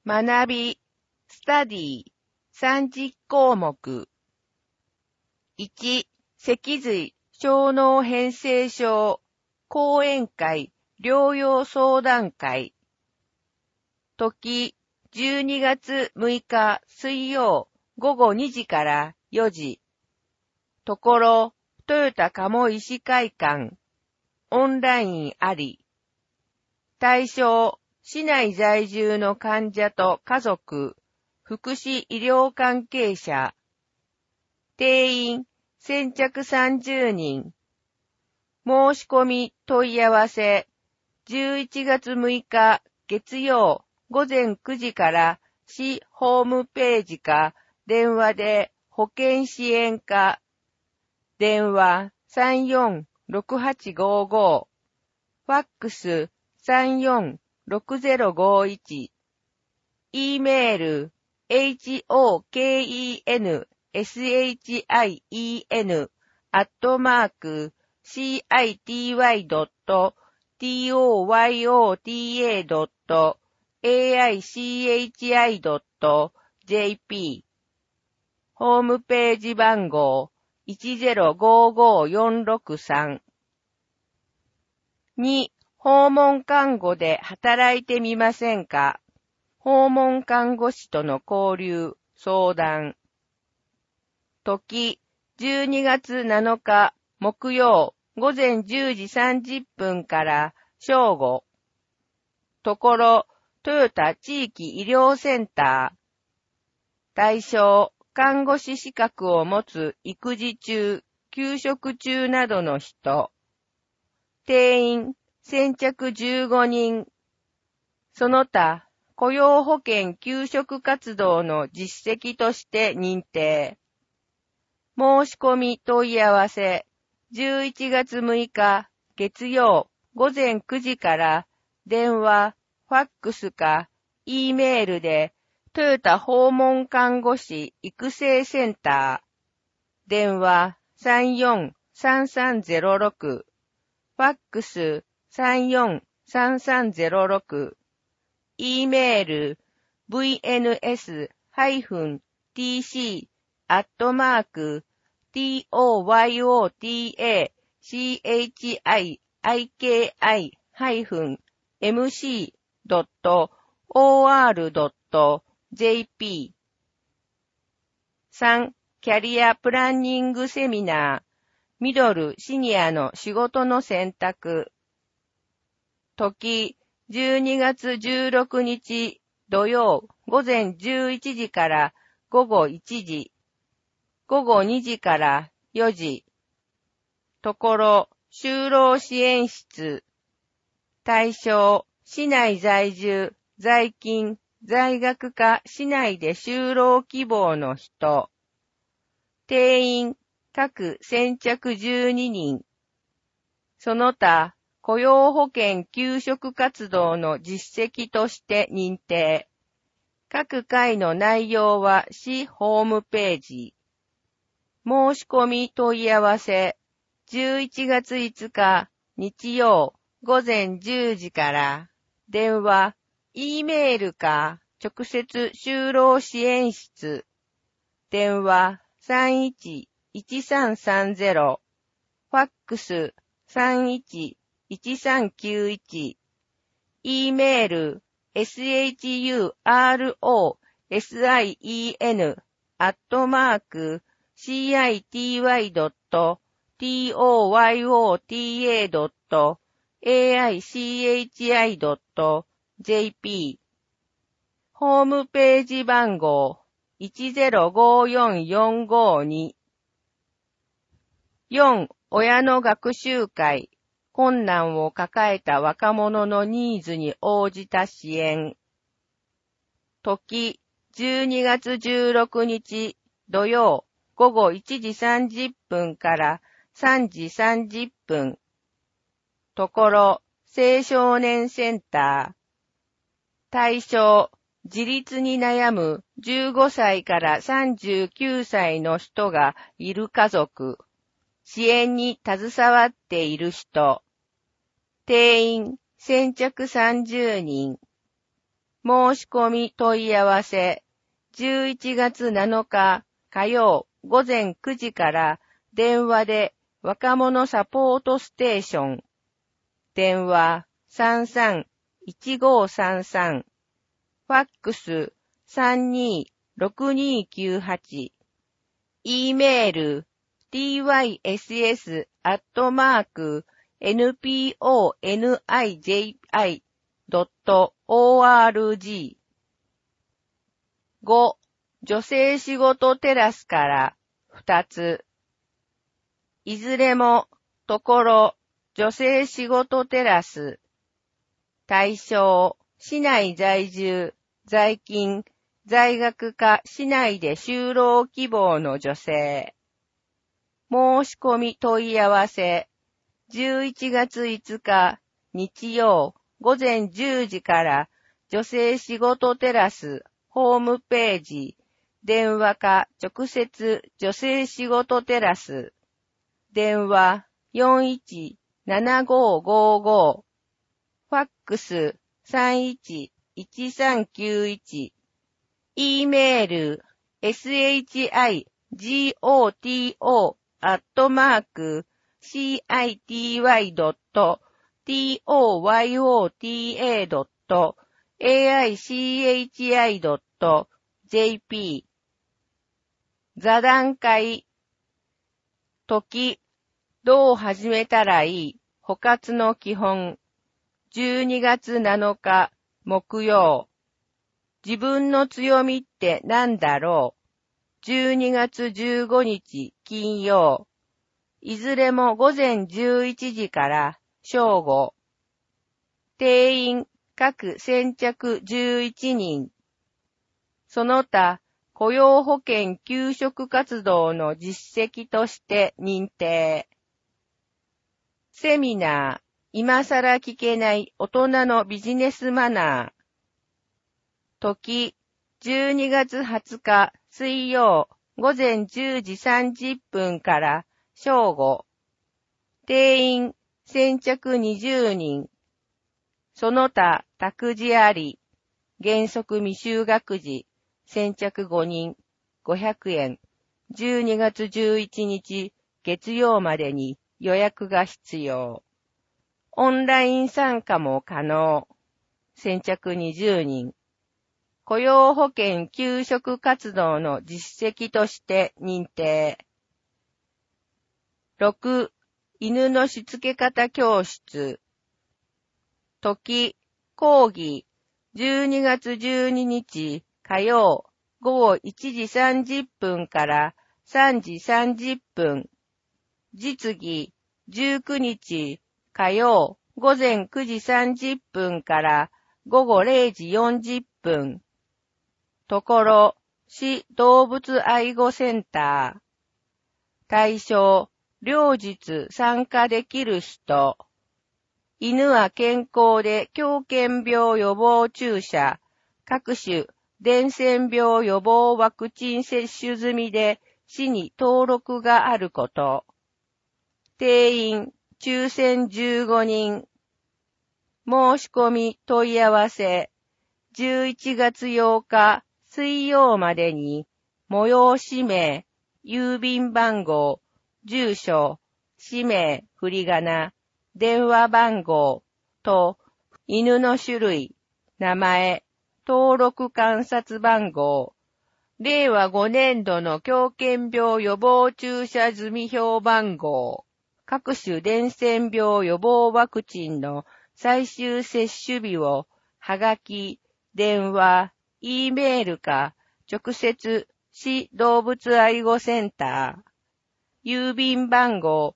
学び、スタディ、30項目。1、脊髄、小脳変性症、講演会、療養相談会。時、12月6日水曜午後2時から4時。ところ、豊田鴨医師会館。オンラインあり。対象、市内在住の患者と家族、福祉医療関係者。定員、先着30人。申し込み問い合わせ、11月6日月曜午前9時から市ホームページか電話で保健支援課。電話346855。ファックス346051。E メール hoken.city.toyota.aichi.jp ホームページ番号1055463。2、訪問看護で働いてみませんか？訪問看護師との交流、相談。時、12月7日木曜午前10時30分から正午。ところ、トヨタ地域医療センター。対象、看護師資格を持つ育児中、休職中などの人。定員、先着15人。その他、雇用保険休職活動の実績として認定。申し込み問い合わせ、11月6日月曜午前9時から電話、ファックスか E メールでトヨタ訪問看護師育成センター。電話343306。ファックス343306。E メール vns-toyotachiki-mc.or.jp。 3. キャリアプランニングセミナー、ミドルシニアの仕事の選択。時、12月16日土曜午前11時から午後1時。午後2時から4時。ところ、就労支援室。対象、市内在住、在勤、在学か市内で就労希望の人。定員、各先着12人。その他、雇用保険休職活動の実績として認定。各回の内容は市ホームページ。申し込み問い合わせ、11月5日日曜午前10時から、電話、E メールか直接就労支援室。電話311330。ファックス311391。E メール shuruen@city.toyota.aichi.jp。 ホームページ番号1054452。4. 親の学習会。困難を抱えた若者のニーズに応じた支援。時、12月16日土曜午後1時30分から3時30分。ところ、青少年センター。対象、自立に悩む15歳から39歳の人がいる家族。支援に携わっている人。定員、先着30人。 申し込み問い合わせ、11月7日火曜午前9時から電話で若者サポートステーション、電話33-1533、ファックス32-6298、E メール tys@nponiji.org。 5. 女性仕事テラスから2つ。いずれもところ女性仕事テラス。対象、市内在住、在勤、在学か市内で就労希望の女性。申し込み問い合わせ、11月5日日曜午前10時から女性仕事テラスホームページ、電話か直接女性仕事テラス、電話41-7555、ファックス31-1391、E メール shito@city.toyota.aichi.jp。 座談会、時、どう始めたらいい、補活の基本、12月7日木曜。自分の強みって何だろう。12月15日金曜。いずれも午前11時から正午。定員各先着11人。その他、雇用保険求職活動の実績として認定。セミナー、今さら聞けない大人のビジネスマナー。時、12月20日水曜午前10時30分から正午。定員先着20人。その他託児あり。原則未就学児。先着5人。500円。12月11日月曜までに予約が必要。オンライン参加も可能。先着20人。雇用保険求職活動の実績として認定。6. 犬のしつけ方教室。時、講義、12月12日火曜午後1時30分から3時30分。実技、19日火曜午前9時30分から午後0時40分。ところ、市動物愛護センター。対象、両日参加できる人。犬は健康で狂犬病予防注射、各種伝染病予防ワクチン接種済みで市に登録があること。定員、抽選15人。申し込み問い合わせ、11月8日水曜までに、催し名、郵便番号、住所、氏名、振り仮名、電話番号と、犬の種類、名前、登録観察番号、令和5年度の狂犬病予防注射済み表番号、各種伝染病予防ワクチンの最終接種日を、はがき、電話、E メールか、直接、市動物愛護センター、郵便番号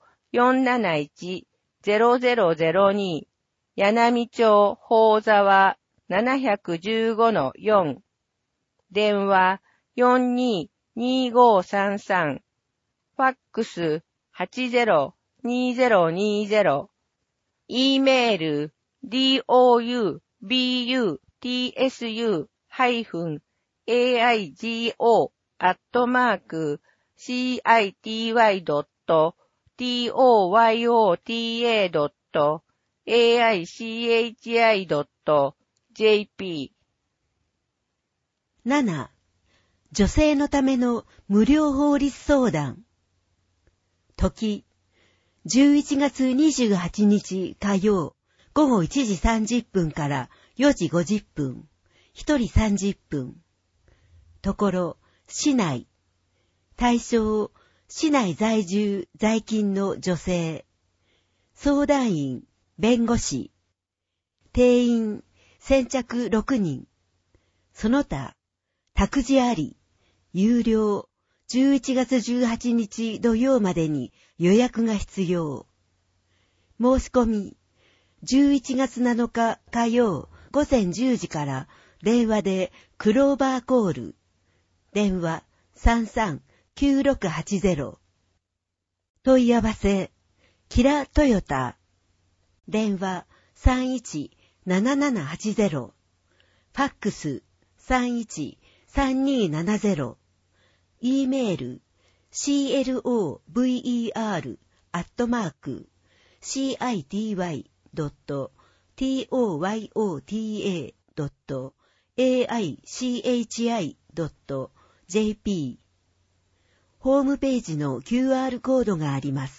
471-0002、柳見町宝沢715-4、電話42-2533、ファックス80-2020、E メール double-aigo-aigo@city.toyota.aichi.jp 7、女性のための無料法律相談。時、11月28日火曜、午後1時30分から4時50分、1人30分。ところ、市内。対象、市内在住、在勤の女性。相談員、弁護士。定員、先着6人。その他、託児あり、有料、11月18日土曜までに予約が必要。申し込み、11月7日火曜午前10時から電話でクローバーコール。電話33-9680。問い合わせ、キラトヨタ。電話31-7780。ファックス31-3270。E メール clover@city.toyota.aichi.jp ホームページの QR コードがあります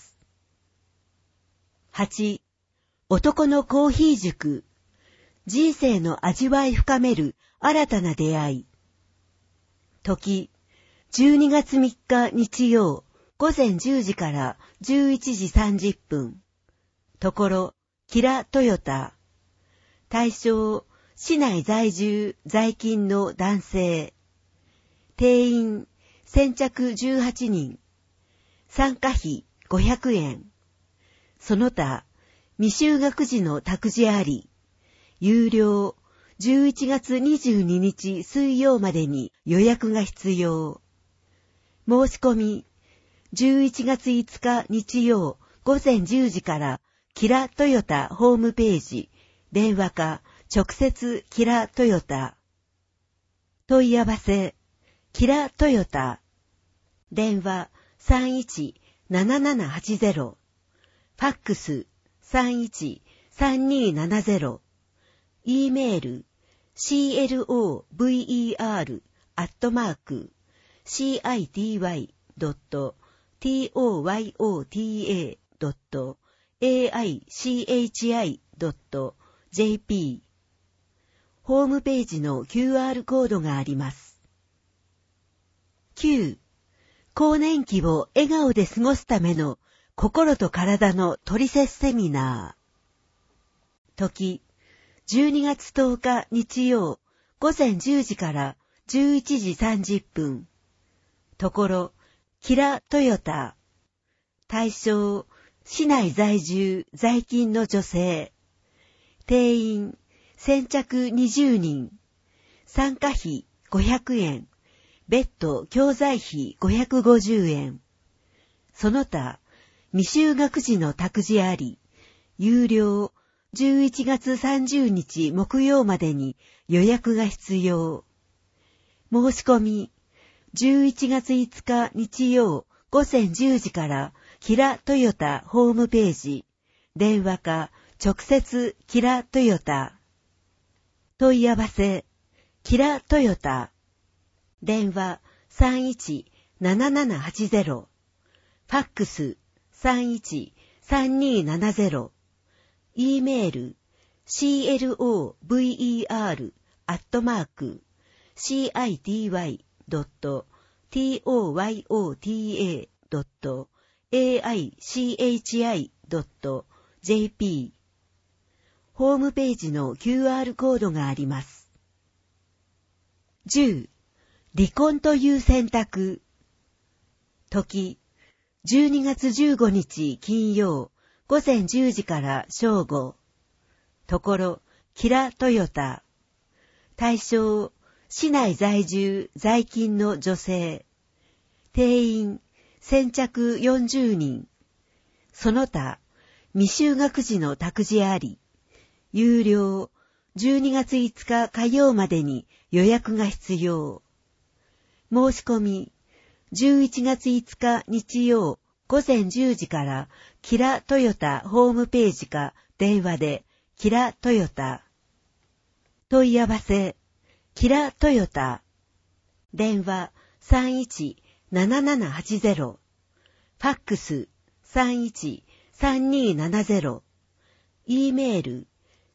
。8. 男のコーヒー塾。人生の味わい深める新たな出会い。時、12月3日日曜、午前10時から11時30分。ところ、キラトヨタ。対象、市内在住、在勤の男性。定員、先着18人。参加費500円。その他、未就学児の託児あり。有料、11月22日水曜までに予約が必要。申し込み、11月5日日曜午前10時からキラトヨタホームページ、電話か直接キラトヨタ。問い合わせ、キラトヨタ。電話31-7780。ファックス31-3270。E メール clover@city.toyota.aichi.jp ホームページの QR コードがあります。9. 更年期を笑顔で過ごすための心と体のトリセツセミナー。時、12月10日日曜、午前10時から11時30分。ところ、キラトヨタ。対象、市内在住、在勤の女性。定員、先着20人。参加費500円。別途教材費550円。その他、未就学児の託児あり。有料、11月30日木曜までに予約が必要。申し込み、11月5日日曜午前10時からキラトヨタホームページ、電話か直接キラトヨタ。問い合わせ、キラトヨタ。電話31-7780。ファックス31-3270。E メール clover@city.toyota.aichi.jp ホームページの QR コードがあります。10. 離婚という選択。時、12月15日金曜、午前10時から正午。ところ、キラトヨタ。対象、市内在住、在勤の女性。定員、先着40人。その他、未就学児の託児あり。有料、12月5日火曜までに予約が必要。申し込み、11月5日日曜、午前10時からキラトヨタホームページか電話でキラトヨタ。問い合わせ、キラトヨタ。 電話31-7780、ファックス31-3270、e メール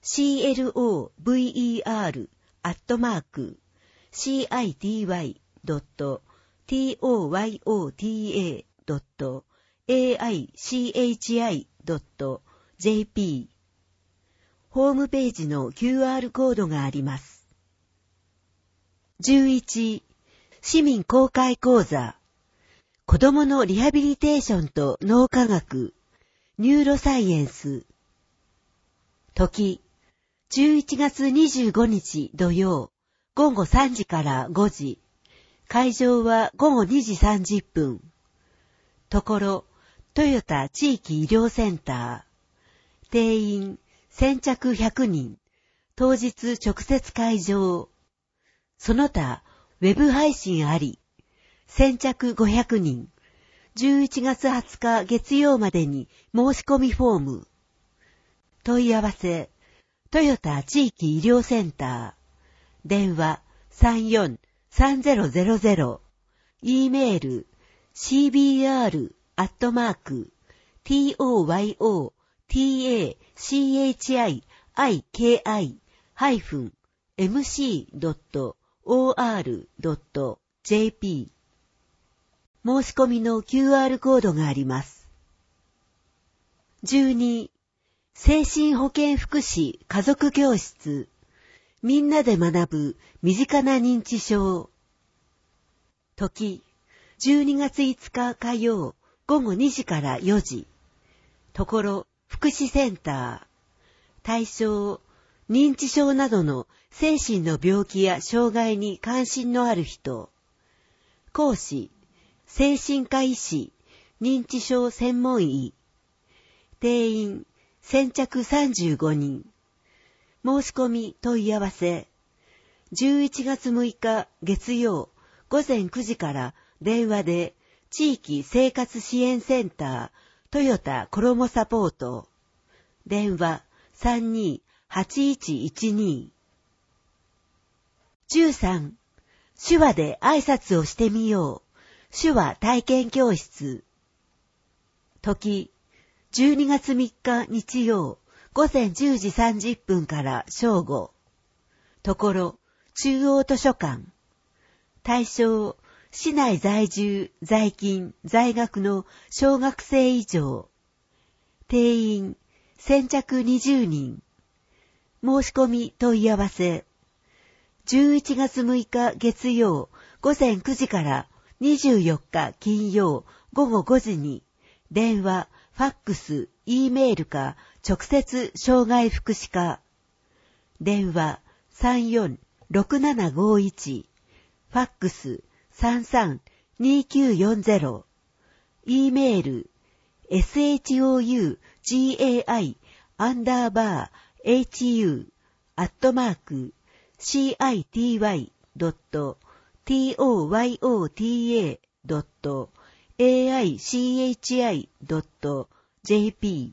clover@city.toychi.aichi.jp ホームページの QR コードがあります。11、市民公開講座、子供のリハビリテーションと脳科学、ニューロサイエンス。時、11月25日土曜、午後3時から5時。会場は午後2時30分。ところ、トヨタ地域医療センター。定員、先着100人。当日直接会場。その他、ウェブ配信あり。先着500人。11月20日月曜までに申し込みフォーム。問い合わせ、トヨタ地域医療センター。電話34-3000。e メール cbr@toychi-mc.or.jp 申し込みの QR コードがあります。12、精神保健福祉家族教室。みんなで学ぶ身近な認知症。時、12月5日火曜午後2時から4時。ところ、福祉センター。対象、認知症などの精神の病気や障害に関心のある人。講師、精神科医師、認知症専門医。定員、先着35人。申し込み問い合わせ。11月6日月曜午前9時から電話で地域生活支援センタートヨタコロモサポート。電話32-8112。13、手話で挨拶をしてみよう。手話体験教室。時、12月3日日曜、午前10時30分から正午。ところ、中央図書館。対象、市内在住、在勤、在学の小学生以上。定員、先着20人。申し込み問い合わせ。11月6日月曜、午前9時から24日金曜午後5時に、電話、ファックス、e メールか直接障害福祉課。電話34-6751。ファックス33-2940。e メール shou-city-hu@toyota.aichi.jp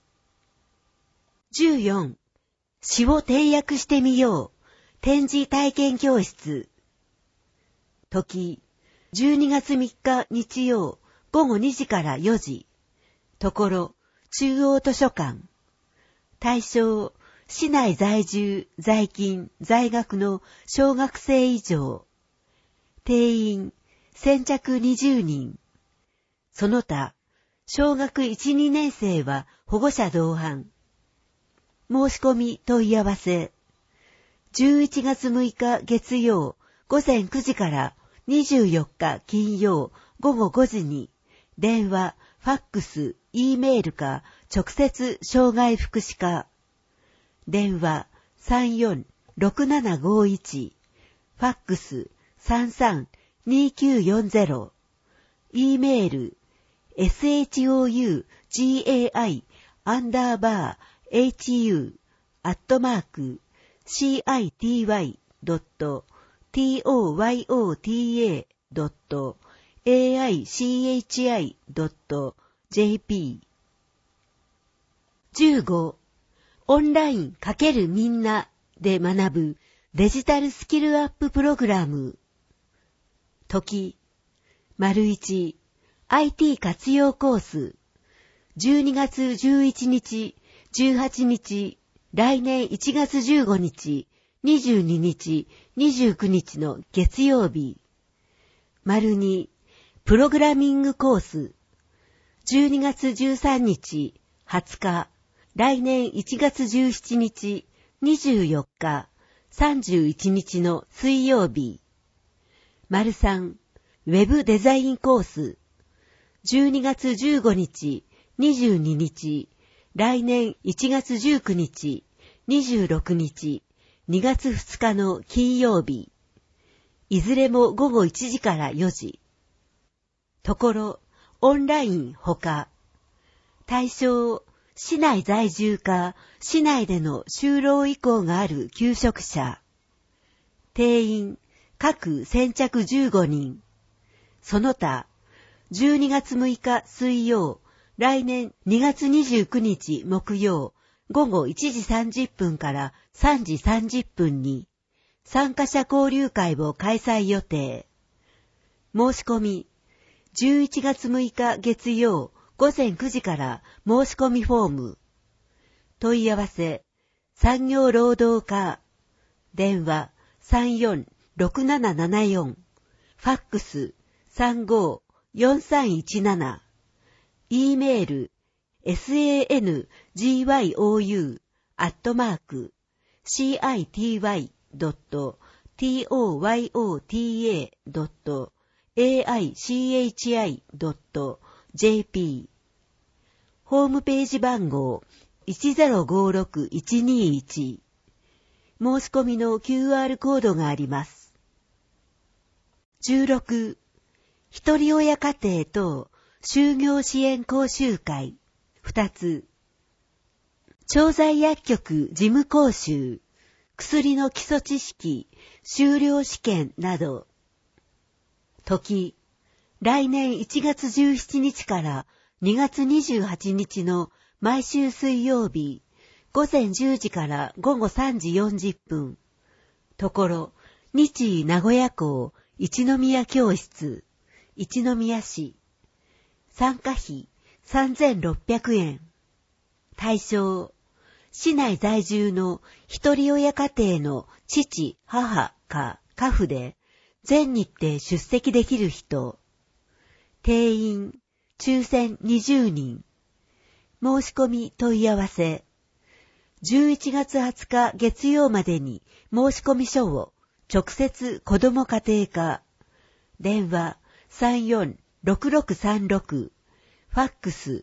14、詩を定訳してみよう。展示体験教室。時、12月3日日曜、午後2時から4時。ところ、中央図書館。対象、市内在住、在勤、在学の小学生以上。定員、先着20人。その他、小学1、2年生は保護者同伴。申し込み問い合わせ。11月6日月曜午前9時から24日金曜午後5時に電話、ファックス、e メールか直接障害福祉課。電話34-6751。ファックス33-2940。e メール shou-city-hu@toyota.aichi.jp 15、オンライン×みんなで学ぶデジタルスキルアッププログラム。 時、1、IT 活用コース。12月11日、18日、来年1月15日、22日、29日の月曜日。2、プログラミングコース。12月13日、20日、来年1月17日、24日、31日の水曜日。3、ウェブデザインコース。12月15日、22日、来年1月19日、26日、2月2日の金曜日。いずれも午後1時から4時。ところ、オンラインほか。対象、市内在住か、市内での就労意向がある求職者。定員、各先着15人。その他、12月6日水曜、来年2月29日木曜、午後1時30分から3時30分に、参加者交流会を開催予定。申し込み、11月6日月曜、午前9時から申し込みフォーム。問い合わせ、産業労働課、電話34-6774、ファックス35-4317、E メール、city.city.toyota.aichi.jp ホームページ番号1056121申し込みの QR コードがあります。16、一人親家庭等就業支援講習会2つ、調剤薬局事務講習、薬の基礎知識、修了試験など。時、来年1月17日から2月28日の毎週水曜日、午前10時から午後3時40分。ところ、日医名古屋港一宮教室、一宮市。参加費3600円。対象、市内在住の一人親家庭の父、母か家父で全日程出席できる人。定員、抽選20人。申し込み問い合わせ。11月20日月曜までに申し込み書を直接子ども家庭課。電話34-6636。ファックス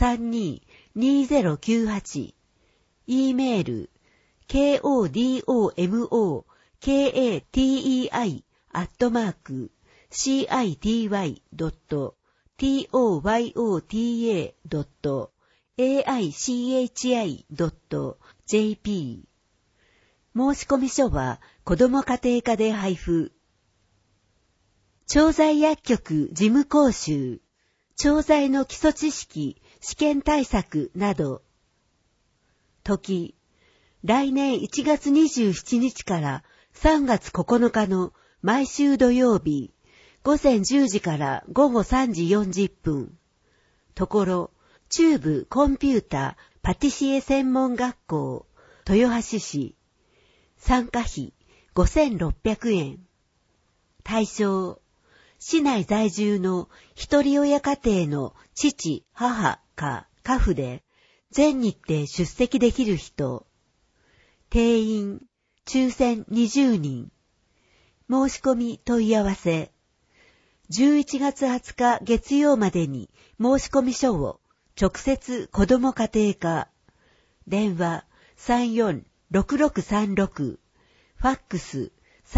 32-2098。E メール、kodomocity.city.toyota.aichi.jp 申し込み書は子ども家庭課で配布。調剤薬局事務講習、調剤の基礎知識、試験対策など。時、来年1月27日から3月9日の毎週土曜日、午前10時から午後3時40分。ところ、中部コンピュータパティシエ専門学校、豊橋市。参加費5600円。対象、市内在住の一人親家庭の父、母か家父で、全日程出席できる人。定員、抽選20人。申し込み問い合わせ。11月20日月曜までに申し込み書を直接子ども家庭課。電話34-6636。ファックス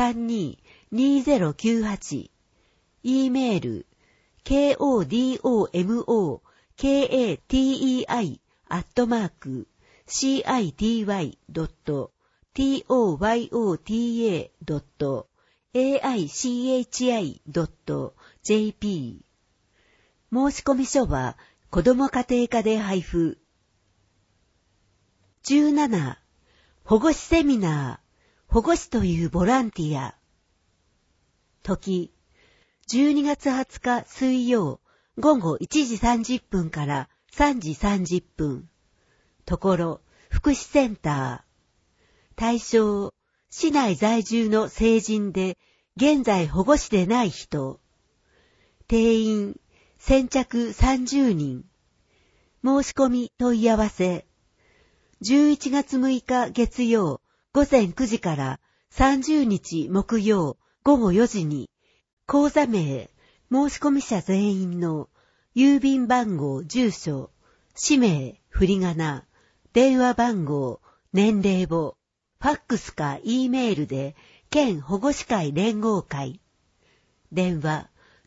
32-2098。E メール、kodomocity@city.toyota.aichi.jp 申し込み書は子ども家庭課で配布。17、保護司セミナー、保護司というボランティア。時、 12月20日水曜午後1時30分から3時30分。ところ、福祉センター。対象、市内在住の成人で、現在保護司でない人。定員、先着30人。申し込み問い合わせ。11月6日月曜午前9時から30日木曜午後4時に、口座名、申し込み者全員の郵便番号、住所、氏名、振り仮名、電話番号、年齢簿、ファックスか E メールで、県保護司会連合会。電話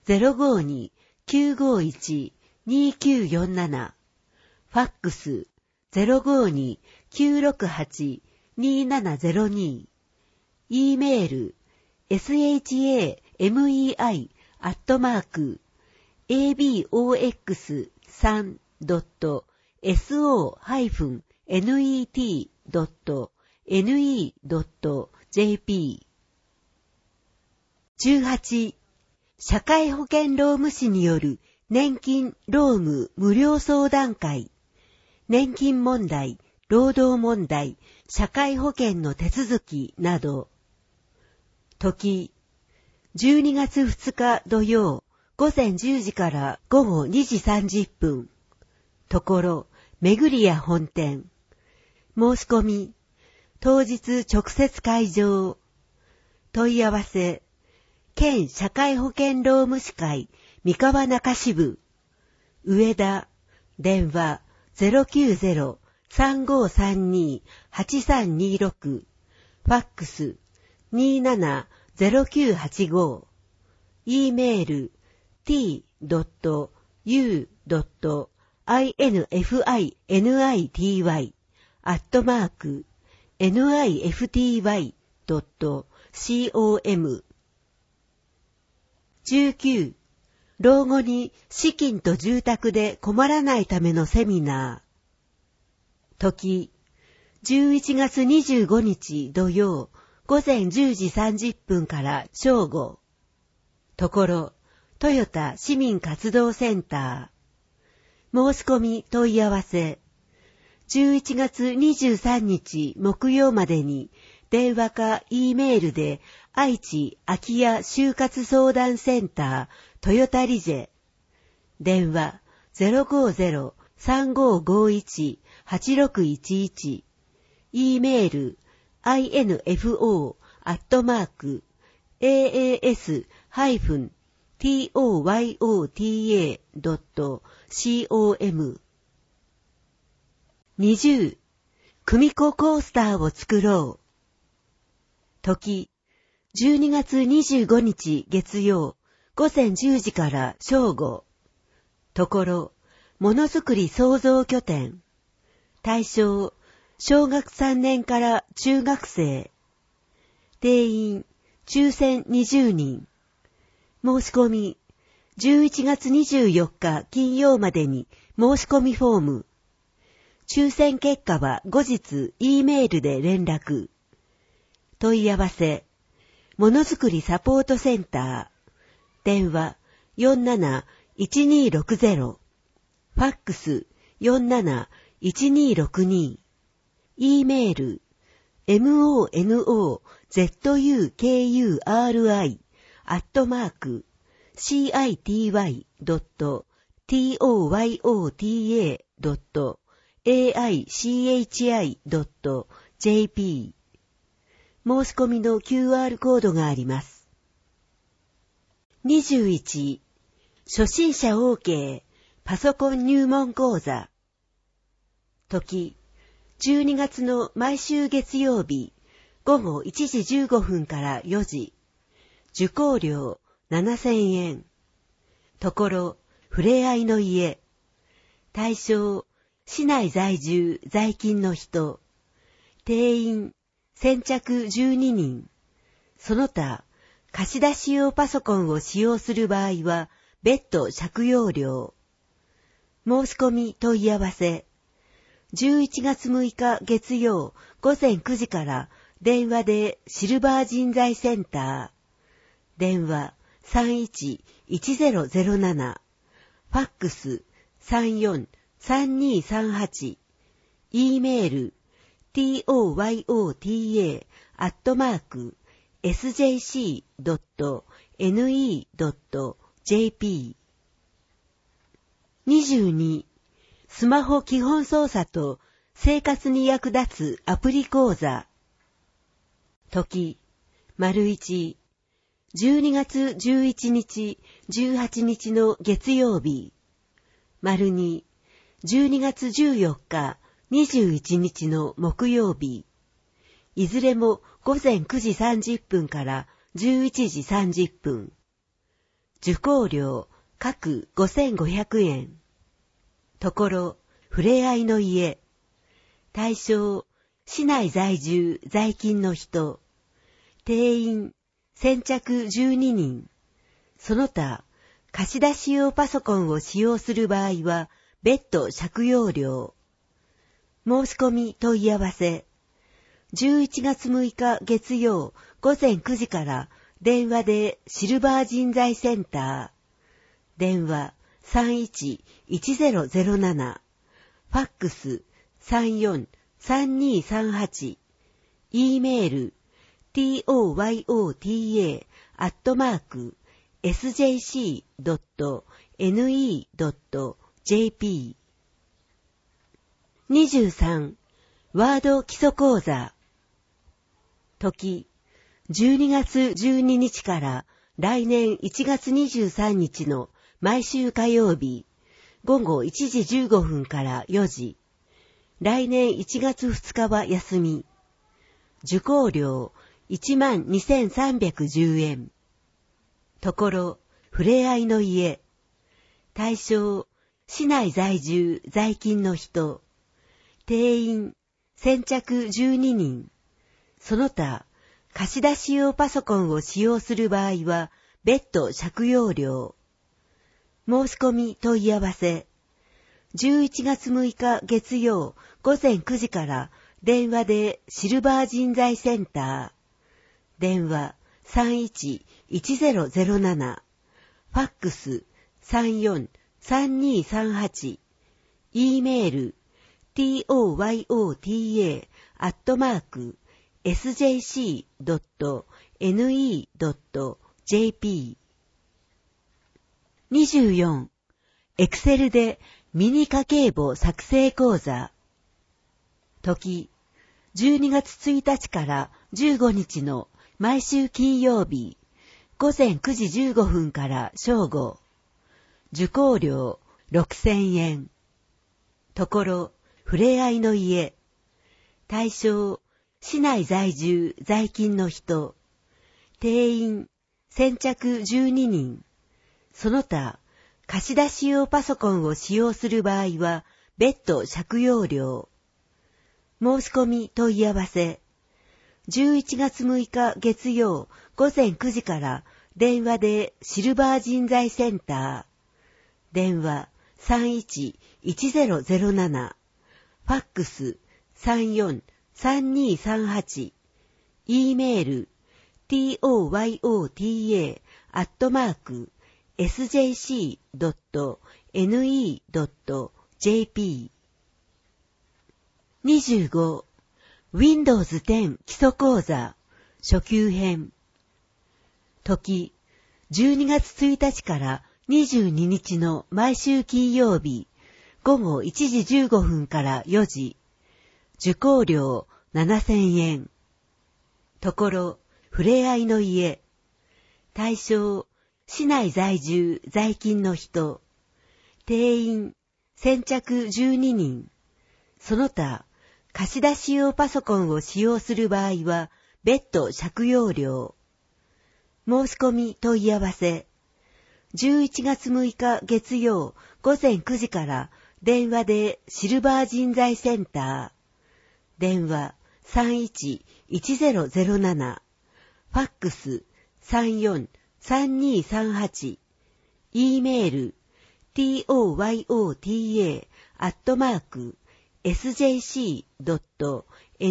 052-951-2947。ファックス 052-968-2702。E メール shameiox@abox-net.ne.jp。 18. 社会保険労務士による年金労務無料相談会。年金問題、労働問題、社会保険の手続きなど。時、12月2日土曜、午前10時から午後2時30分。ところ、めぐりや本店。申し込み、当日直接会場。問い合わせ、県社会保険労務士会、三河中支部。上田、電話、090-3532-8326。ファックス、270985。E メール、t.u.infity@nifty.com。19. 老後に資金と住宅で困らないためのセミナー。時、11月25日土曜、午前10時30分から正午。ところ、トヨタ市民活動センター。申し込み問い合わせ。11月23日木曜までに、電話か E メールで愛知空き家就活相談センタートヨタリジェ。電話 050-3551-8611。E メール info@aas-toyota.com。 20. 組子コースターを作ろう。時、12月25日月曜、午前10時から正午。ところ、ものづくり創造拠点。対象、小学3年から中学生。定員、抽選20人。申し込み、11月24日金曜までに申し込みフォーム。抽選結果は後日 E メールで連絡。問い合わせ、ものづくりサポートセンター。電話 47-1260。ファックス 47-1262。E メール monozcuri@city.toyota.aichi.jp。 申し込みの QR コードがあります。21. 初心者 OK パソコン入門講座。時、12月の毎週月曜日、午後1時15分から4時。受講料7000円。ところ、ふれあいの家。対象、市内在住在勤の人。定員、先着12人。その他、貸し出し用パソコンを使用する場合は、別途借用料。申し込み問い合わせ。11月6日月曜午前9時から電話でシルバー人材センター。電話 34-31-1007、ファックス 34-3238、E メール toyota@sjc.ne.jp。 22. スマホ基本操作と生活に役立つアプリ講座。時、1、12月11日、18日の月曜日。2、12月14日、21日の木曜日。いずれも午前9時30分から11時30分。受講料、各5500円。ところ、ふれあいの家。対象、市内在住、在勤の人。定員、先着12人。その他、貸し出し用パソコンを使用する場合は、別途借用料。申し込み問い合わせ。11月6日月曜午前9時から電話でシルバー人材センター。電話31-1007。ファックス34-3238。E メールtoyota@sjc.ne.jp。 23. ワード基礎講座。時、12月12日から来年1月23日の毎週火曜日、午後1時15分から4時。来年1月2日は休み。受講料12,310円。ところ、ふれあいの家。対象、市内在住、在勤の人。定員、先着12人。その他、貸し出し用パソコンを使用する場合は、別途借用料。申し込み問い合わせ。11月6日月曜午前9時から電話でシルバー人材センター。電話31-1007。ファックス34-3238。E メールtoyota@sjc.ne.jp。 24. エクセルでミニ家計簿作成講座。時、12月1日から15日の毎週金曜日、午前9時15分から正午。受講料6000円。ところ、ふれあいの家。対象、市内在住、在勤の人。定員、先着12人。その他、貸し出し用パソコンを使用する場合は、別途借用料。申し込み問い合わせ。11月6日月曜午前9時から電話でシルバー人材センター。電話31-1007。ファックス34-3238。E メールtoyota@sjc.ne.jp。 25. Windows 10基礎講座初級編。時、12月1日から22日の毎週金曜日、午後1時15分から4時。受講料7000円。ところ、ふれあいの家。対象、市内在住、在勤の人。定員、先着12人。その他、貸し出し用パソコンを使用する場合は、別途借用料。申し込み問い合わせ。11月6日月曜午前9時から電話でシルバー人材センター。電話31-1007。ファックス34-3238。E メール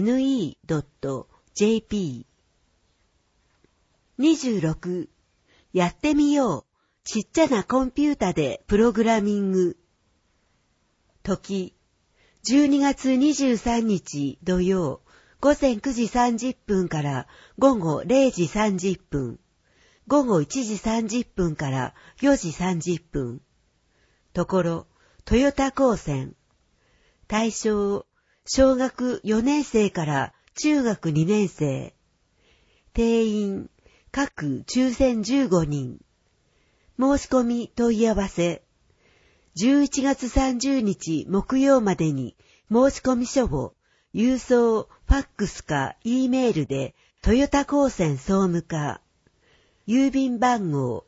toyota@sjc.ne.jp。 26. やってみよう。ちっちゃなコンピュータでプログラミング。時、12月23日土曜、午前9時30分から午後0時30分。午後1時30分から4時30分。ところ、トヨタ高専。対象、小学4年生から中学2年生。定員、各抽選15人。申し込み問い合わせ。11月30日木曜までに申し込み書を郵送、ファックスか E メールでトヨタ高専総務課。郵便番号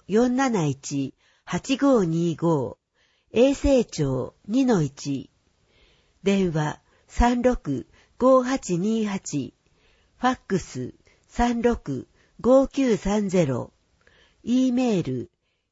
471-8525 衛生庁 2-1 電話 365828 ファックス 365930 E メール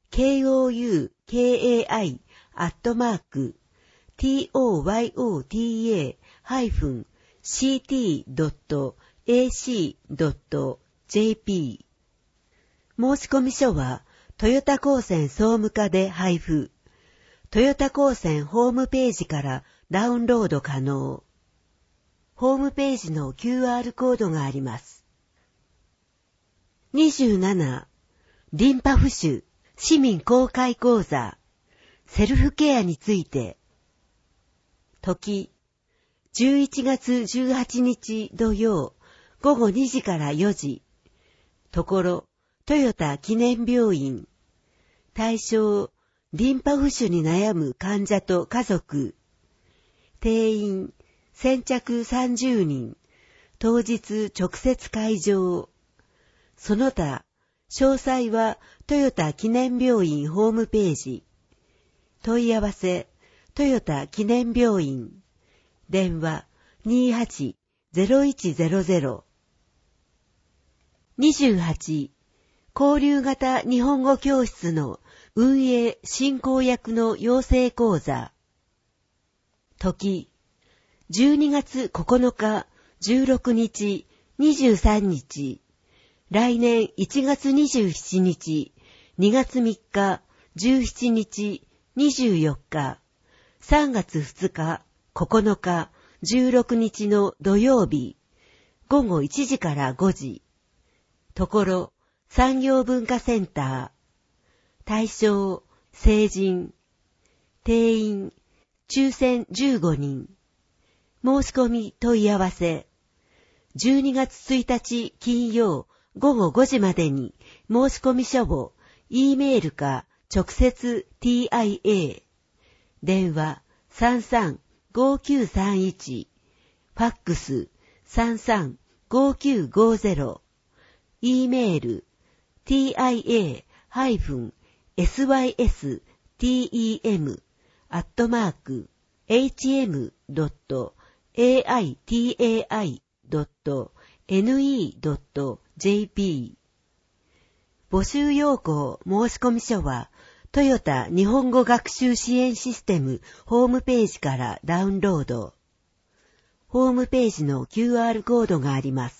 koukai@toyota-ct.ac.jp 申し込み書はトヨタ高専総務課で配布。トヨタ高専ホームページからダウンロード可能。ホームページの QR コードがあります。27. リンパ浮腫市民公開講座セルフケアについて。時、11月18日土曜午後2時から4時。ところ、トヨタ記念病院。対象、リンパ浮腫に悩む患者と家族。定員、先着30人。当日直接会場。その他、詳細はトヨタ記念病院ホームページ。問い合わせ、トヨタ記念病院。電話 28-0100。28. 交流型日本語教室の運営進行役の養成講座。時、12月9日、16日、23日。来年1月27日、2月3日、17日、24日。3月2日、9日、16日の土曜日。午後1時から5時。ところ、産業文化センター。対象、成人。定員、抽選15人。申し込み問い合わせ。12月1日金曜午後5時までに申し込み書を E メールか直接 TIA。電話335931。ファックス335950。E メール tia-hm-aitai.ne.jp 募集要項申し込み書はトヨタ日本語学習支援システムホームページからダウンロード。ホームページの QR コードがあります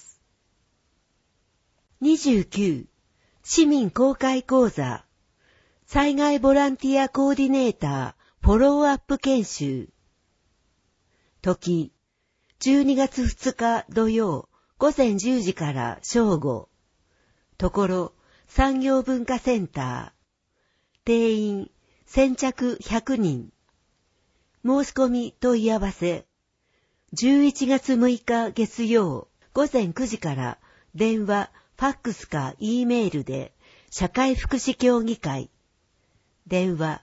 。29. 市民公開講座災害ボランティアコーディネーターフォローアップ研修。時、12月2日土曜午前10時から正午。ところ、産業文化センター。定員、先着100人。申し込み問い合わせ。11月6日月曜午前9時から電話、ファックスか E メールで社会福祉協議会。電話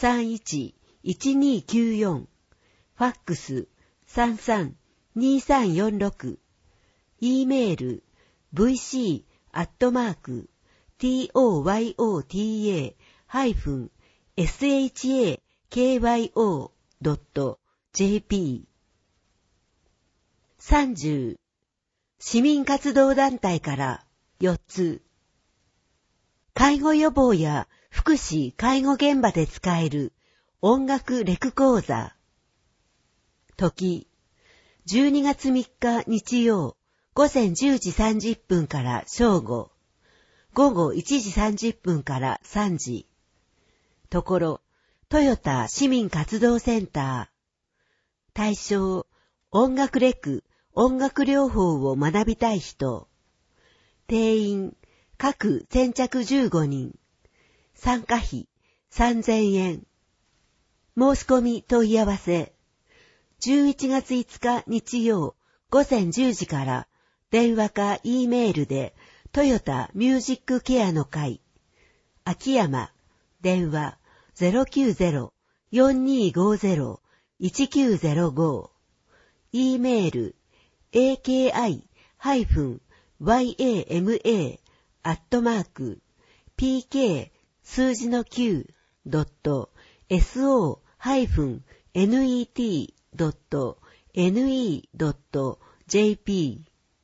31-1294。ファックス33-2346。E メール vc@toyota-shakyo.jp 30. 市民活動団体から4つ。介護予防や福祉・介護現場で使える音楽レク講座。時、12月3日日曜午前10時30分から正午。 午後1時30分から3時。ところ、トヨタ市民活動センター。対象、音楽レク、音楽療法を学びたい人。定員、各先着15人。参加費、3000円。申し込み問い合わせ。11月5日日曜午前10時から電話か E メールでトヨタミュージックケアの会。秋山、電話 090-4250-1905。E メール aki-yama@pk 数字の q.so-net.ne.jp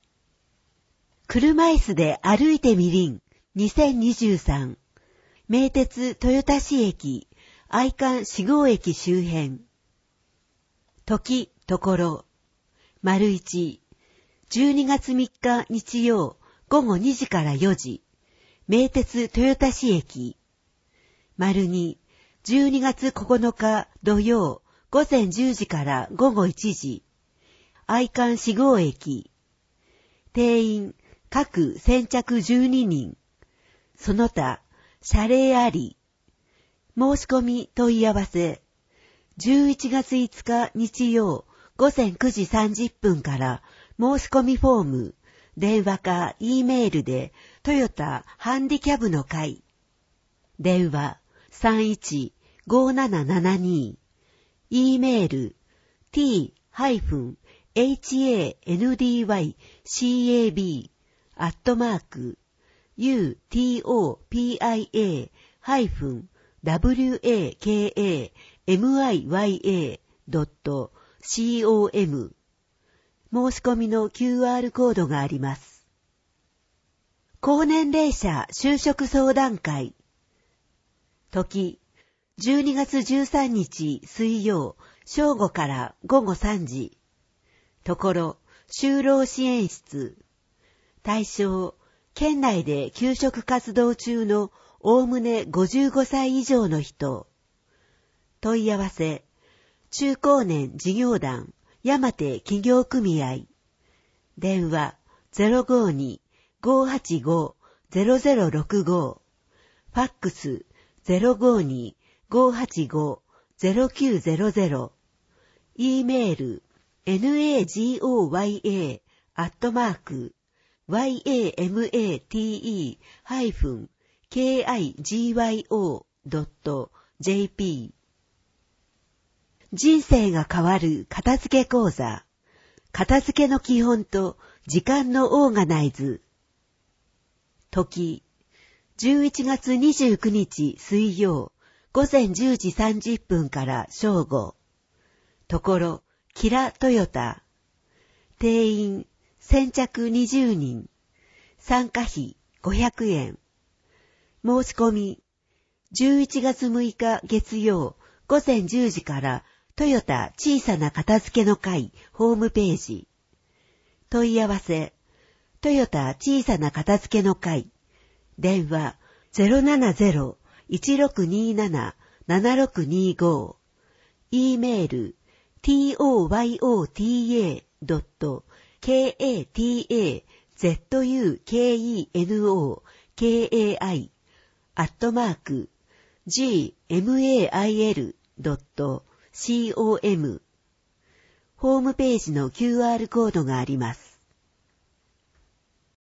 車椅子で歩いてみりん2023名鉄豊田市駅愛環4号駅周辺時ところ丸1 12月3日日曜午後2時から4時名鉄豊田市駅丸2 12月9日土曜午前10時から午後1時愛環4号駅定員各先着12人その他謝礼あり申し込み問い合わせ11月5日日曜午前9時30分から申し込みフォーム電話か E メールでトヨタハンディキャブの会電話 315772 E メール t-utopia-utopia-miya.com 申し込みの QR コードがあります。高年齢者就職相談会時12月13日水曜正午から午後3時ところ就労支援室対象県内で求職活動中のおおむね55歳以上の人問い合わせ中高年事業団山手企業組合電話 052-585-0065 ファックス 052-585-0900 E メール nagoya@yamate-kigyo.jp 人生が変わる片付け講座片付けの基本と時間のオーガナイズ時11月29日水曜午前10時30分から正午ところキラトヨタ定員先着20人参加費500円申し込み11月6日月曜午前10時からトヨタ小さな片付けの会ホームページ問い合わせトヨタ小さな片付けの会電話 070-1627-7625 E メール toyotakazakai@gmail.com ホームページの QR コードがあります。